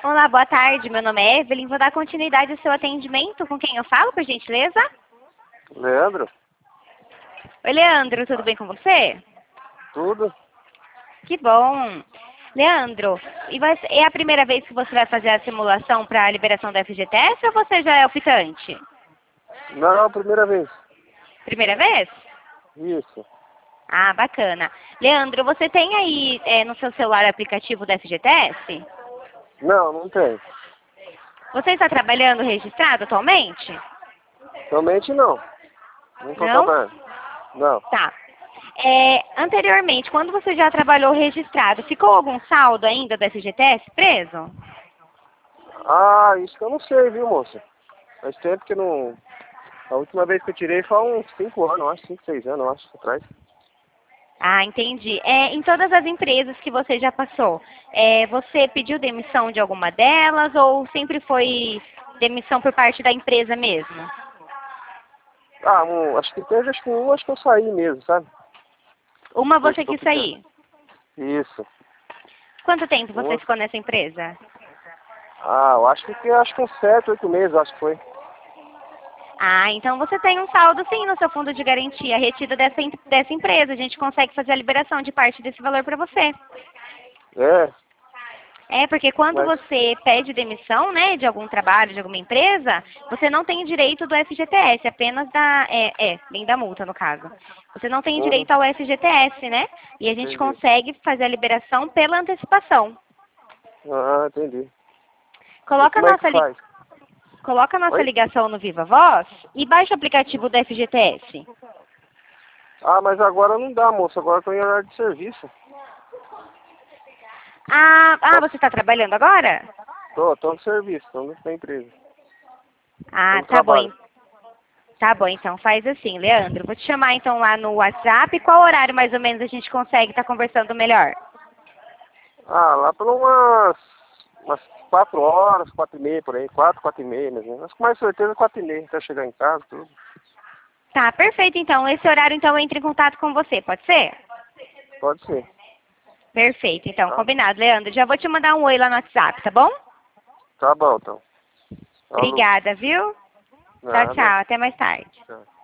Olá, boa tarde. Meu nome é Evelyn. Vou dar continuidade ao seu atendimento. Com quem eu falo, por gentileza? Leandro? Oi, Leandro. Tudo bem com você? Tudo? Que bom. Leandro, é a primeira vez que você vai fazer a simulação para a liberação da FGTS ou você já é optante? Não, primeira vez. Primeira vez? Isso. Ah, bacana. Leandro, você tem aí no seu celular o aplicativo da FGTS? Não, não tem. Você está trabalhando registrado atualmente? Somente não. Não estou Não? trabalhando. Não. Tá. Anteriormente, quando você já trabalhou registrado, ficou algum saldo ainda da FGTS preso? Ah, isso que eu não sei, viu, moça? Faz tempo que não... A última vez que eu tirei foi há uns 5 anos, eu acho. 5, 6 anos, eu acho, atrás. Ah, entendi. Em todas as empresas que você já passou, você pediu demissão de alguma delas ou sempre foi demissão por parte da empresa mesmo? Ah, acho que teve, acho que um, acho que eu saí mesmo, sabe? Uma Depois você que eu quis fiquei. sair. Isso. Quanto tempo você Um, ficou nessa empresa? eu acho que uns 7, 8 meses, acho que foi. Ah, então você tem um saldo sim no seu fundo de garantia retido dessa empresa. A gente consegue fazer a liberação de parte desse valor para você. É, Porque quando mas... você pede demissão, né, de algum trabalho, de alguma empresa, você não tem direito do FGTS, apenas bem da multa no caso. Você não tem Uhum. direito ao FGTS, né? E a gente Entendi. consegue fazer a liberação pela antecipação. Ah, entendi. E Coloca a como é que nossa, faz? coloca a nossa Oi? ligação no Viva Voz e baixa o aplicativo do FGTS. Ah, mas agora não dá, moça. Agora eu tô em horário de serviço. Você está trabalhando agora? Tô no serviço, tô na empresa. Tô Ah, no trabalho. tá bom, então faz assim, Leandro. Vou te chamar então lá no WhatsApp. Qual horário mais ou menos a gente consegue estar conversando melhor? Ah, lá por umas 4 horas, 4 e meia por aí. 4, 4 e meia, mesmo. Acho que mais certeza 4 e meia, até chegar em casa, tudo. Tá, perfeito então. Esse horário então eu entro em contato com você, pode ser? Pode ser, Perfeito, então, tá? combinado, Leandro. Já vou te mandar um oi lá no WhatsApp, tá bom? Tá bom, então. Falou. Obrigada, viu? Tchau, Nada. tchau. Até mais tarde. Tchau.